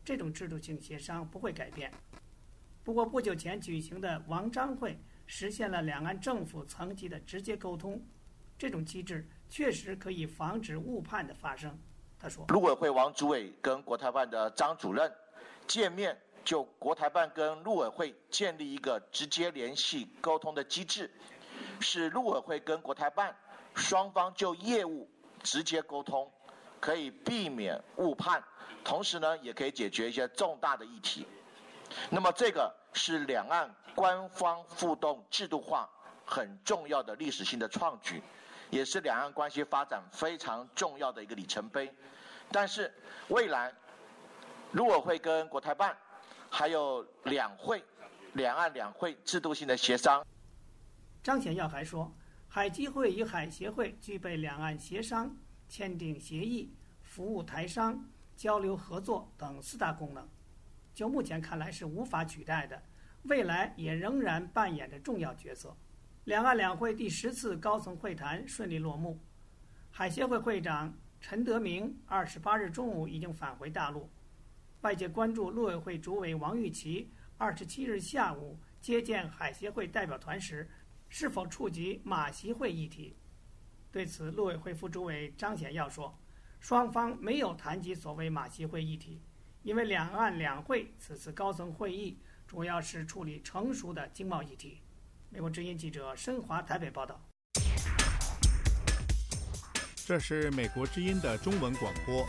这种制度性协商不会改变。不过，不久前举行的王章会实现了两岸政府层级的直接沟通，这种机制确实可以防止误判的发生。他说， 陆委会王主委跟国台办的张主任见面，就国台办跟陆委会建立一个直接联系沟通的机制，使陆委会跟国台办双方就业务直接沟通，可以避免误判，同时呢，也可以解决一些重大的议题。那么这个是两岸官方互动制度化很重要的历史性的创举，也是两岸关系发展非常重要的一个里程碑。但是未来陆委会跟国台办还有两会两岸两会制度性的协商。 张显耀还说，海基会与海协会具备两岸协商、签订协议、服务台商、交流合作等四大功能，就目前看来是无法取代的，未来也仍然扮演着重要角色。两岸两会第十次高层会谈顺利落幕，海协会会长陈德明二十八日中午已经返回大陆。外界关注陆委会主委王玉琦二十七日下午接见海协会代表团时，是否触及马习会议题。对此，陆委会副主委张显耀说，双方没有谈及所谓马习会议题，因为两岸两会此次高层会议主要是处理成熟的经贸议题。美国之音记者申华台北报道。 这是美国之音的中文广播。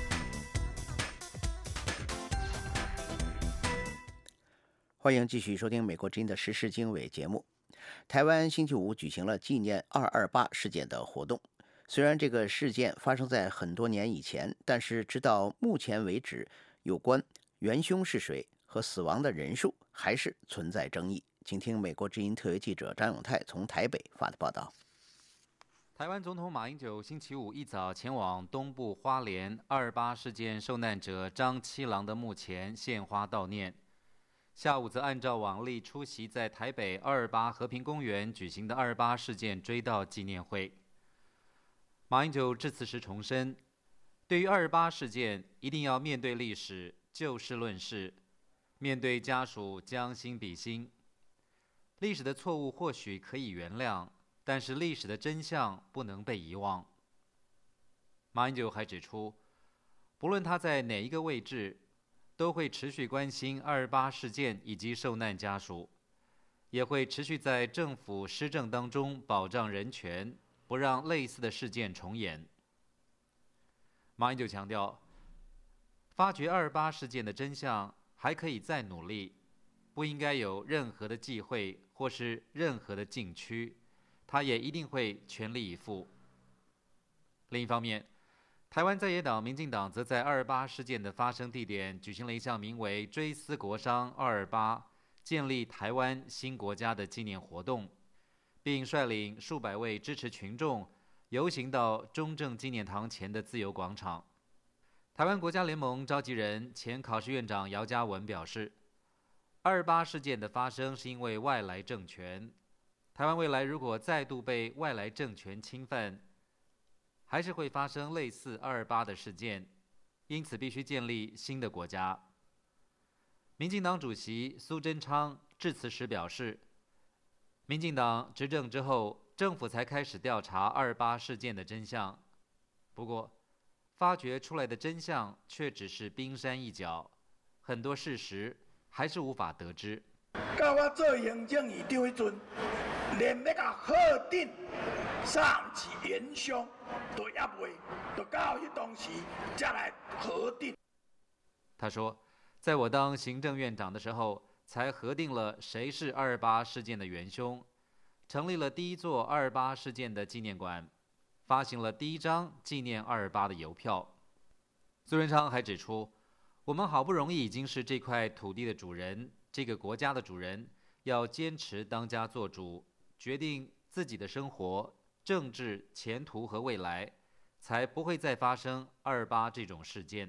欢迎继续收听美国之音的时事经纬节目。台湾星期五举行了纪念二二八事件的活动。虽然这个事件发生在很多年以前，但是直到目前为止，有关元凶是谁和死亡的人数还是存在争议。请听美国之音特约记者张永泰从台北发的报道。 台湾总统马英九星期五一早前往东部花莲二二八事件受难者张七郎的墓前献花悼念，下午则按照往例出席在台北二二八和平公园举行的二二八事件追悼纪念会。马英九致辞时重申，对于二二八事件一定要面对历史，就事论事，面对家属将心比心。历史的错误或许可以原谅，但是历史的真相不能被遗忘。马英九还指出，不论他在哪一个位置，都会持续关心二二八事件以及受难家属，也会持续在政府施政当中保障人权，不让类似的事件重演。马英九强调，发掘二二八事件的真相还可以再努力，不应该有任何的忌讳或是任何的禁区，他也一定会全力以赴。另一方面，台湾在野党民进党则在二二八事件的发生地点举行了一项名为追思国殇二二八建立台湾新国家的纪念活动，并率领数百位支持群众游行到中正纪念堂前的自由广场。台湾国家联盟召集人前考试院长姚嘉文表示，二二八事件的发生是因为外来政权，台湾未来如果再度被外来政权侵犯，还是会发生类似二二八的事件，因此必须建立新的国家。民进党主席苏贞昌致辞时表示，民进党执政之后，政府才开始调查二二八事件的真相，不过发掘出来的真相却只是冰山一角，很多事实还是无法得知。 到我做行政院长迄阵，连要甲核定啥是元凶，都也未，都到迄当时才来核定。 他说，在我当行政院长的时候，才核定了谁是二二八事件的元凶，成立了第一座二二八事件的纪念馆，发行了第一张纪念二二八的邮票。苏贞昌还指出，我们好不容易已经是这块土地的主人，这个国家的主人，要坚持当家作主，决定自己的生活、政治、前途和未来，才不会再发生二二八这种事件。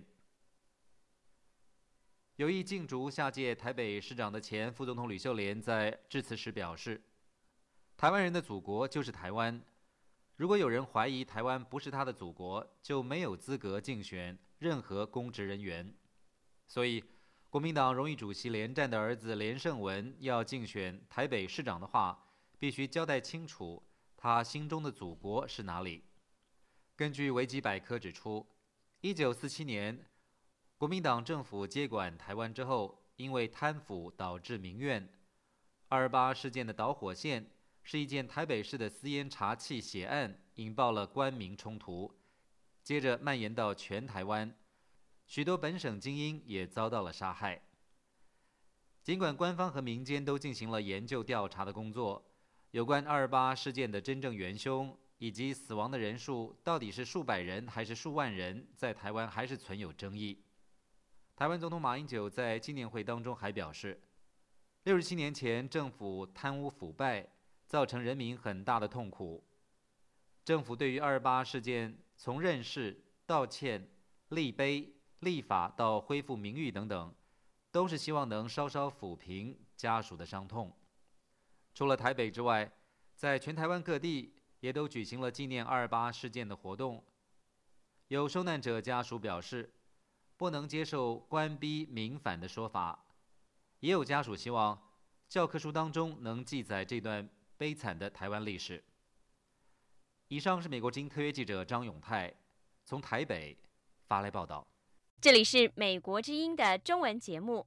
有意竞逐下届台北市长的前副总统吕秀莲在致辞时表示，台湾人的祖国就是台湾，如果有人怀疑台湾不是他的祖国，就没有资格竞选任何公职人员。所以国民党荣誉主席连战的儿子连胜文要竞选台北市长的话，必须交代清楚他心中的祖国是哪里。根据维基百科指出，一九四七年国民党政府接管台湾之后，因为贪腐导致民怨。二二八事件的导火线是一件台北市的私烟查缉血案，引爆了官民冲突，接着蔓延到全台湾，许多本省精英也遭到了杀害。尽管官方和民间都进行了研究调查的工作，有关二二八事件的真正元凶以及死亡的人数到底是数百人还是数万人，在台湾还是存有争议。台湾总统马英九在纪念会当中还表示，六十七年前政府贪污腐败，造成人民很大的痛苦。政府对于二二八事件从认识、道歉、立碑、立法到恢复名誉等等，都是希望能稍稍抚平家属的伤痛。除了台北之外，在全台湾各地也都举行了纪念二二八事件的活动。有受难者家属表示，不能接受官逼民反的说法，也有家属希望教科书当中能记载这段悲惨的台湾历史。以上是美国之音特约记者张永泰从台北发来报道。 这里是美国之音的中文节目。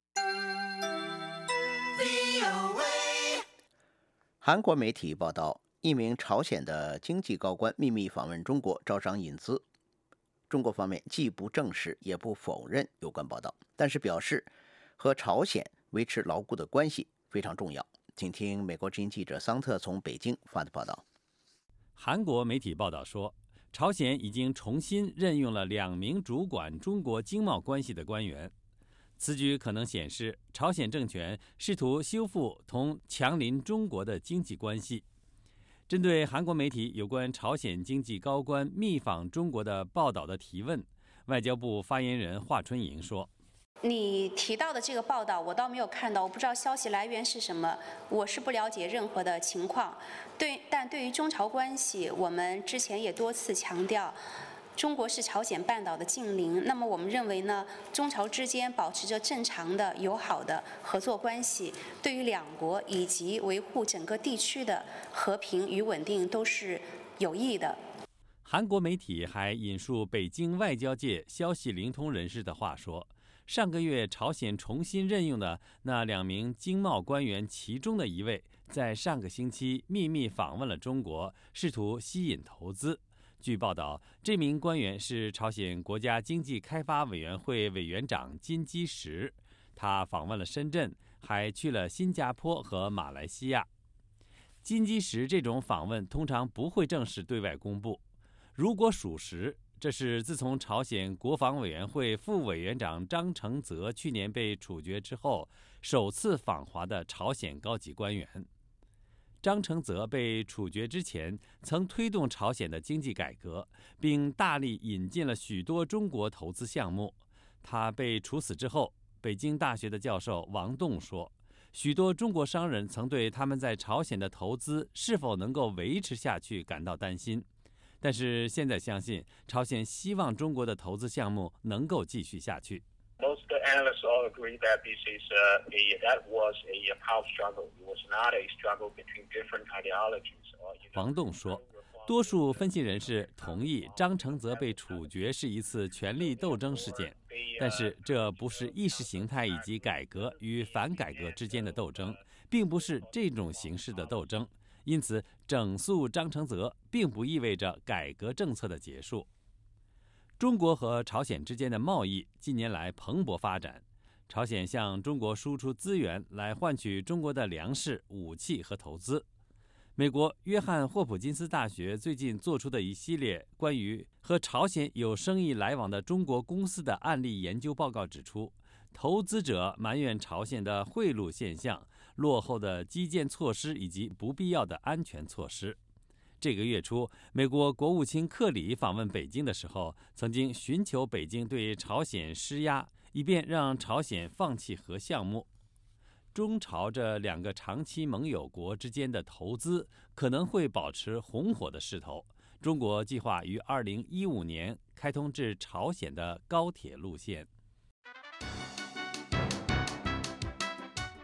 韩国媒体报道，一名朝鲜的经济高官秘密访问中国，招商引资。中国方面既不证实也不否认有关报道，但是表示和朝鲜维持牢固的关系非常重要。请听美国之音记者桑特从北京发的报道。 韩国媒体报道说，朝鲜已经重新任用了两名主管中国经贸关系的官员。此举可能显示朝鲜政权试图修复同强邻中国的经济关系。针对韩国媒体有关朝鲜经济高官密访中国的报道的提问，外交部发言人华春莹说， 你提到的这个报道我倒没有看到，我不知道消息来源是什么，我是不了解任何的情况。对，但对于中朝关系，我们之前也多次强调，中国是朝鲜半岛的近邻，那么我们认为呢，中朝之间保持着正常的友好的合作关系，对于两国以及维护整个地区的和平与稳定都是有益的。 韩国媒体还引述北京外交界消息灵通人士的话说，上个月朝鲜重新任用的那两名经贸官员其中的一位，在上个星期秘密访问了中国，试图吸引投资。据报道，这名官员是朝鲜国家经济开发委员会委员长金基石，他访问了深圳，还去了新加坡和马来西亚。金基石这种访问通常不会正式对外公布，如果属实，这是自从朝鲜国防委员会副委员长张成泽去年被处决之后，首次访华的朝鲜高级官员。张成泽被处决之前，曾推动朝鲜的经济改革，并大力引进了许多中国投资项目。他被处死之后，北京大学的教授王栋说，许多中国商人曾对他们在朝鲜的投资是否能够维持下去感到担心，但是现在相信朝鲜希望中国的投资项目能够继续下去。 Most analysts all agree that this is a, a that was a power struggle. It was not a struggle between different ideologies. 王栋说，多数分析人士同意张成泽被处决是一次权力斗争事件，但是这不是意识形态以及改革与反改革之间的斗争，并不是这种形式的斗争。因此，整肃张成泽并不意味着改革政策的结束。中国和朝鲜之间的贸易近年来蓬勃发展，朝鲜向中国输出资源来换取中国的粮食、武器和投资。美国约翰霍普金斯大学最近做出的一系列关于和朝鲜有生意来往的中国公司的案例研究报告指出，投资者埋怨朝鲜的贿赂现象、落后的基建措施以及不必要的安全措施。这个月初，美国国务卿克里访问北京的时候，曾经寻求北京对朝鲜施压，以便让朝鲜放弃核项目。中朝这两个长期盟友国之间的投资可能会保持红火的势头。中国计划于二零一五年开通至朝鲜的高铁路线。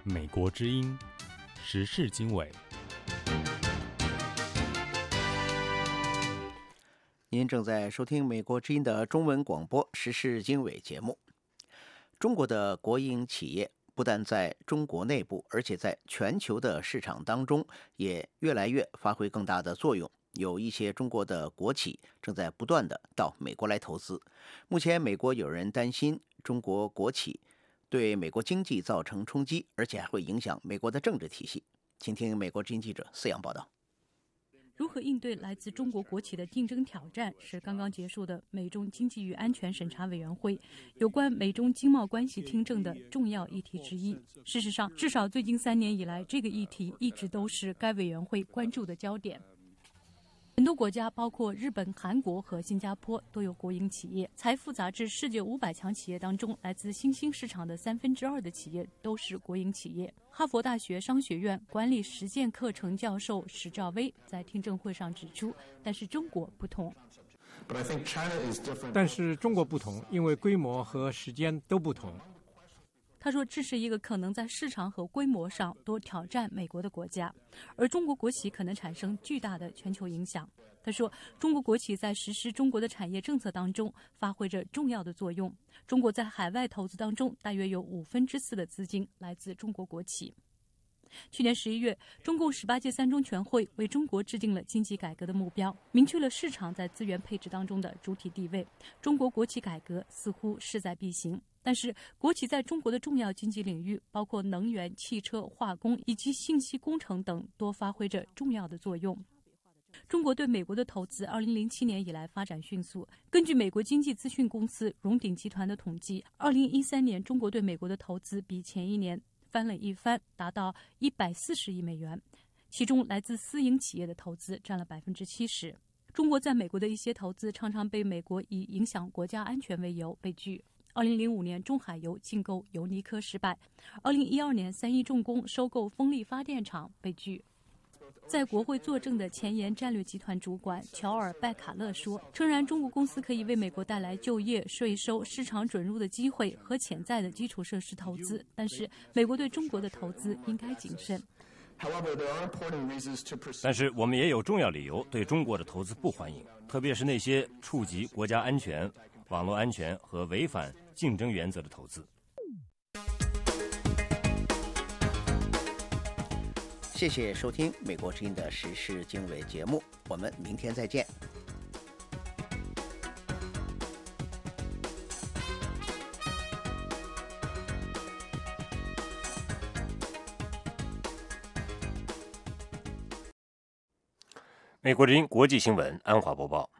美国之音时事经纬。 您正在收听美国之音的中文广播时事经纬节目。中国的国营企业不但在中国内部，而且在全球的市场当中也越来越发挥更大的作用。有一些中国的国企正在不断的到美国来投资。目前美国有人担心中国国企对美国经济造成冲击，而且还会影响美国的政治体系。请听美国之音记者四阳报道。 如何应对来自中国国企的竞争挑战，是刚刚结束的美中经济与安全审查委员会有关美中经贸关系听证的重要议题之一。事实上，至少最近三年以来，这个议题一直都是该委员会关注的焦点。很多国家，包括日本、韩国和新加坡，都有国营企业。财富杂志世界五百强企业当中，来自新兴市场的三分之二的企业都是国营企业。哈佛大学商学院管理实践课程教授史兆威在听证会上指出，但是中国不同。 但是中国不同，因为规模和时间都不同。 他说，这是一个可能在市场和规模上都挑战美国的国家，而中国国企可能产生巨大的全球影响。他说，中国国企在实施中国的产业政策当中发挥着重要的作用。中国在海外投资当中，大约有五分之四的资金来自中国国企。去年十一月，中共十八届三中全会为中国制定了经济改革的目标，明确了市场在资源配置当中的主体地位。中国国企改革似乎势在必行，但是国企在中国的重要经济领域，包括能源、汽车、化工以及信息工程等，多发挥着重要的作用。中国对美国的投资二零零七年以来发展迅速。根据美国经济资讯公司荣鼎集团的统计，二零一三年中国对美国的投资比前一年翻了一番，达到一百四十亿美元，其中来自私营企业的投资占了百分之七十。中国在美国的一些投资常常被美国以影响国家安全为由被拒。二零零五年，中海油竞购尤尼科失败；二零一二年，三一重工收购风力发电厂被拒。在国会作证的前沿战略集团主管乔尔·拜卡勒说，诚然，中国公司可以为美国带来就业、税收、市场准入的机会和潜在的基础设施投资，但是美国对中国的投资应该谨慎。 但是我们也有重要理由对中国的投资不欢迎，特别是那些触及国家安全、网络安全和违反竞争原则的投资。 谢谢收听美国之音的时事经纬节目，我们明天再见。 美国之音国际新闻，安华播报。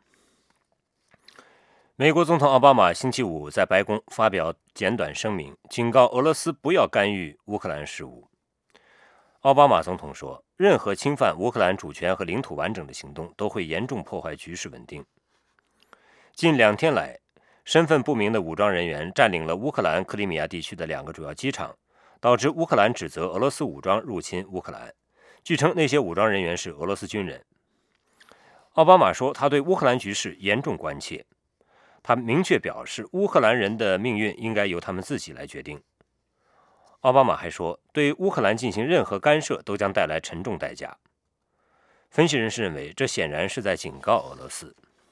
美国总统奥巴马星期五在白宫发表简短声明，警告俄罗斯不要干预乌克兰事务。奥巴马总统说，任何侵犯乌克兰主权和领土完整的行动都会严重破坏局势稳定。近两天来，身份不明的武装人员占领了乌克兰克里米亚地区的两个主要机场，导致乌克兰指责俄罗斯武装入侵乌克兰。据称，那些武装人员是俄罗斯军人。奥巴马说，他对乌克兰局势严重关切。他明确表示，乌克兰人的命运应该由他们自己来决定。奥巴马还说，对乌克兰进行任何干涉都将带来沉重代价。分析人士认为，这显然是在警告俄罗斯。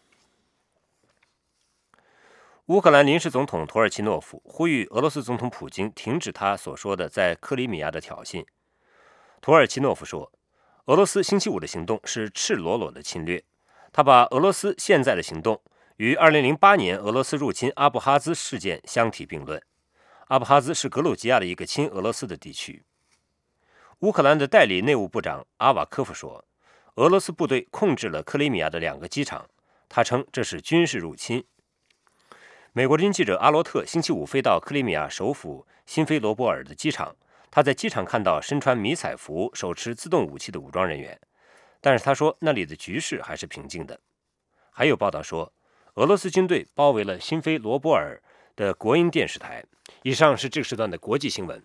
乌克兰临时总统土尔奇诺夫呼吁俄罗斯总统普京停止他所说的在克里米亚的挑衅。土尔奇诺夫说，俄罗斯星期五的行动是赤裸裸的侵略。他把俄罗斯现在的行动与二零零八年俄罗斯入侵阿布哈兹事件相提并论。阿布哈兹是格鲁吉亚的一个亲俄罗斯的地区。乌克兰的代理内务部长阿瓦科夫说，俄罗斯部队控制了克里米亚的两个机场，他称这是军事入侵。美国之音记者阿罗特星期五飞到克里米亚首府辛菲罗波尔的机场，他在机场看到身穿迷彩服、手持自动武器的武装人员，但是他说那里的局势还是平静的。还有报道说，俄罗斯军队包围了辛菲罗波尔的国营电视台。以上是这个时段的国际新闻。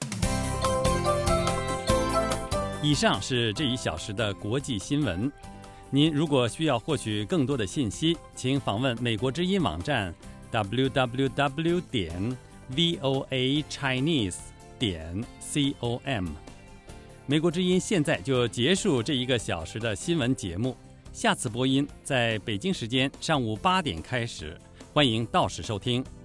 以上是这一小时的国际新闻。您如果需要获取更多的信息，请访问美国之音网站 double u double u double u 点 voa chinese 点 com。美国之音现在就结束这一个小时的新闻节目，下次播音在北京时间上午八点开始，欢迎到时收听。